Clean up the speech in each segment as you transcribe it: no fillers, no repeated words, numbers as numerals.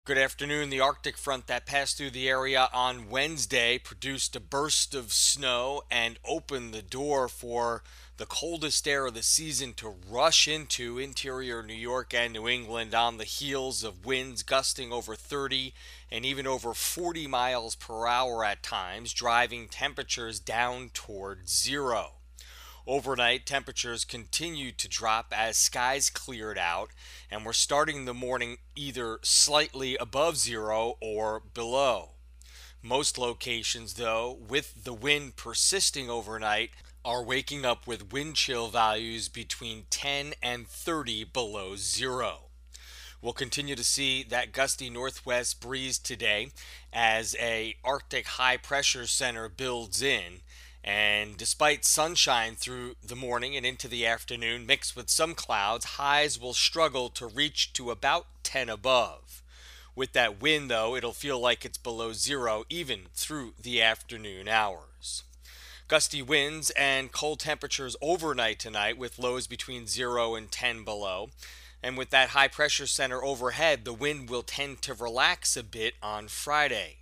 Good afternoon. The Arctic front that passed through the area on Wednesday produced a burst of snow and opened the door for the coldest air of the season to rush into interior New York and New England on the heels of winds gusting over 30 and even over 40 miles per hour at times, driving temperatures down toward zero. Overnight, temperatures continued to drop as skies cleared out, and we're starting the morning either slightly above zero or below. Most locations, though, with the wind persisting overnight, are waking up with wind chill values between 10 and 30 below zero. We'll continue to see that gusty northwest breeze today as a Arctic high pressure center builds in. And despite sunshine through the morning and into the afternoon, mixed with some clouds, highs will struggle to reach to about 10 above. With that wind, though, it'll feel like it's below zero even through the afternoon hours. Gusty winds and cold temperatures overnight tonight with lows between 0 and 10 below. And with that high pressure center overhead, the wind will tend to relax a bit on Friday.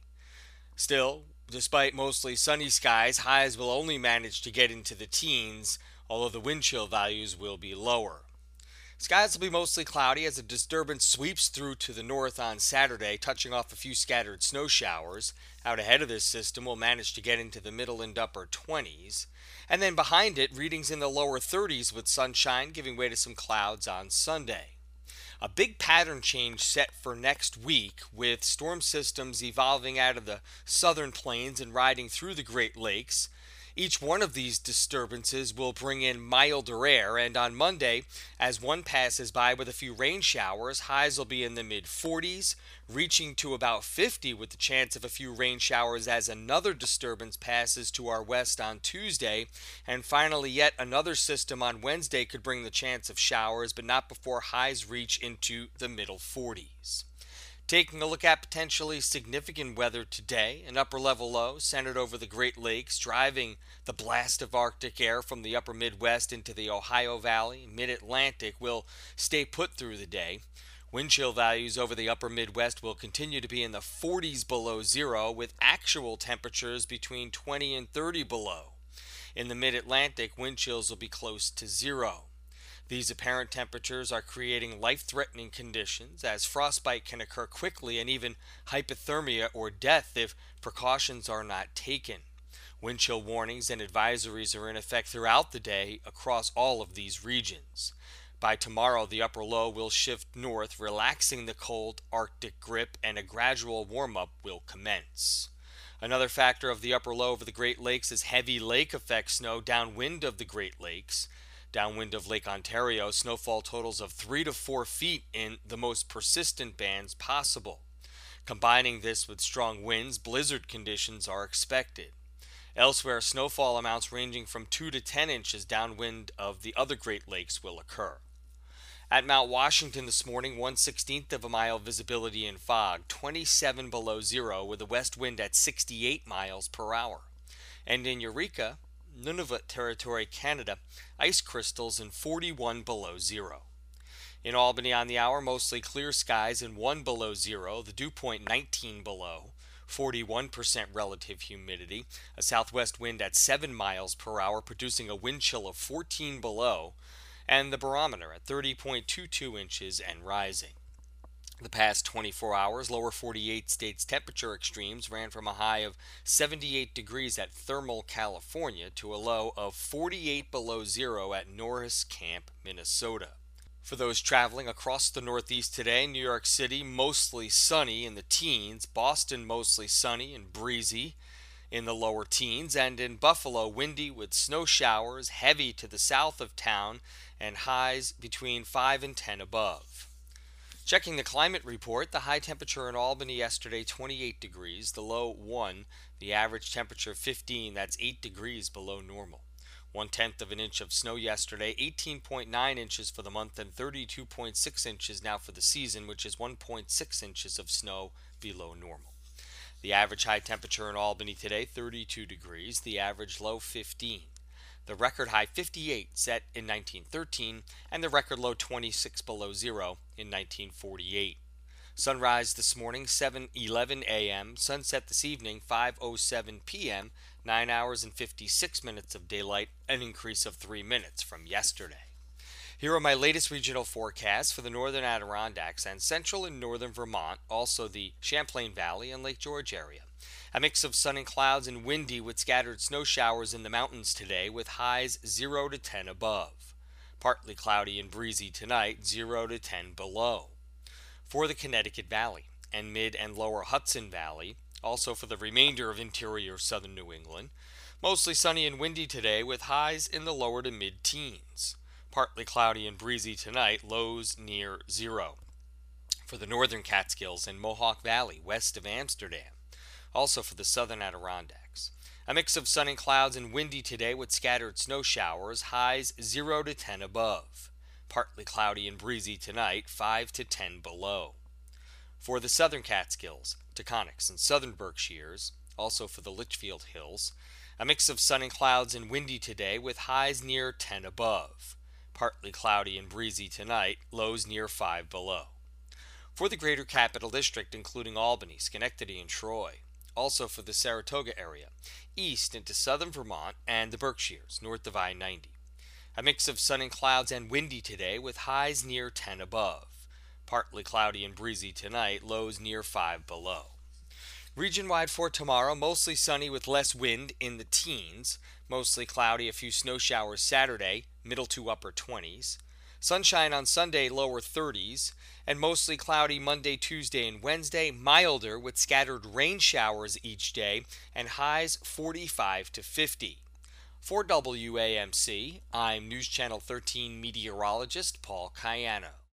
Still, despite mostly sunny skies, highs will only manage to get into the teens, although the wind chill values will be lower. Skies will be mostly cloudy as a disturbance sweeps through to the north on Saturday, touching off a few scattered snow showers. Out ahead of this system will manage to get into the middle and upper 20s. And then behind it, readings in the lower 30s with sunshine giving way to some clouds on Sunday. A big pattern change set for next week with storm systems evolving out of the southern plains and riding through the Great Lakes. Each one of these disturbances will bring in milder air, and on Monday, as one passes by with a few rain showers, highs will be in the mid 40s, reaching to about 50 with the chance of a few rain showers as another disturbance passes to our west on Tuesday. And finally, yet another system on Wednesday could bring the chance of showers, but not before highs reach into the middle 40s. Taking a look at potentially significant weather today, an upper level low centered over the Great Lakes, driving the blast of Arctic air from the upper Midwest into the Ohio Valley, mid Atlantic will stay put through the day. Wind chill values over the upper Midwest will continue to be in the 40s below zero, with actual temperatures between 20 and 30 below. In the mid Atlantic, wind chills will be close to zero. These apparent temperatures are creating life-threatening conditions as frostbite can occur quickly and even hypothermia or death if precautions are not taken. Wind chill warnings and advisories are in effect throughout the day across all of these regions. By tomorrow, the upper low will shift north, relaxing the cold Arctic grip, and a gradual warm-up will commence. Another factor of the upper low over the Great Lakes is heavy lake effect snow downwind of the Great Lakes. Downwind of Lake Ontario, snowfall totals of 3 to 4 feet in the most persistent bands possible. Combining this with strong winds, blizzard conditions are expected. Elsewhere, snowfall amounts ranging from 2 to 10 inches downwind of the other Great Lakes will occur. At Mount Washington this morning, 1/16th of a mile visibility in fog, 27 below zero with a west wind at 68 miles per hour. And in Eureka, Nunavut Territory, Canada, ice crystals in 41 below zero. In Albany on the hour, mostly clear skies and 1 below zero, the dew point 19 below, 41% relative humidity, a southwest wind at 7 miles per hour, producing a wind chill of 14 below, and the barometer at 30.22 inches and rising. The past 24 hours, lower 48 states temperature extremes ran from a high of 78 degrees at Thermal, California to a low of 48 below zero at Norris Camp, Minnesota. For those traveling across the Northeast today, New York City mostly sunny in the teens, Boston mostly sunny and breezy in the lower teens, and in Buffalo windy with snow showers heavy to the south of town and highs between 5 and 10 above. Checking the climate report, the high temperature in Albany yesterday 28 degrees, the low 1, the average temperature 15, that's 8 degrees below normal. 1/10 of an inch of snow yesterday, 18.9 inches for the month, and 32.6 inches now for the season, which is 1.6 inches of snow below normal. The average high temperature in Albany today 32 degrees, the average low 15. The record high 58 set in 1913, and the record low 26 below zero in 1948. Sunrise this morning 7:11 a.m., sunset this evening 5:07 p.m., 9 hours and 56 minutes of daylight, an increase of 3 minutes from yesterday. Here are my latest regional forecasts for the northern Adirondacks and central and northern Vermont, also the Champlain Valley and Lake George area. A mix of sun and clouds and windy with scattered snow showers in the mountains today with highs 0 to 10 above. Partly cloudy and breezy tonight, 0 to 10 below. For the Connecticut Valley and mid and lower Hudson Valley, also for the remainder of interior southern New England, mostly sunny and windy today with highs in the lower to mid-teens. Partly cloudy and breezy tonight, lows near 0. For the northern Catskills and Mohawk Valley west of Amsterdam, also for the southern Adirondacks. A mix of sun and clouds and windy today with scattered snow showers, highs 0 to 10 above. Partly cloudy and breezy tonight, 5 to 10 below. For the southern Catskills, Taconics, and southern Berkshires, also for the Litchfield Hills, a mix of sun and clouds and windy today with highs near 10 above. Partly cloudy and breezy tonight, lows near 5 below. For the greater Capital District, including Albany, Schenectady, and Troy, also for the Saratoga area, east into southern Vermont and the Berkshires, north of I-90. A mix of sun and clouds and windy today with highs near 10 above. Partly cloudy and breezy tonight, lows near 5 below. Region-wide for tomorrow, mostly sunny with less wind in the teens. Mostly cloudy, a few snow showers Saturday, middle to upper 20s. Sunshine on Sunday, lower 30s. And mostly cloudy Monday, Tuesday, and Wednesday, milder with scattered rain showers each day and highs 45 to 50. For WAMC, I'm News Channel 13 meteorologist Paul Cayano.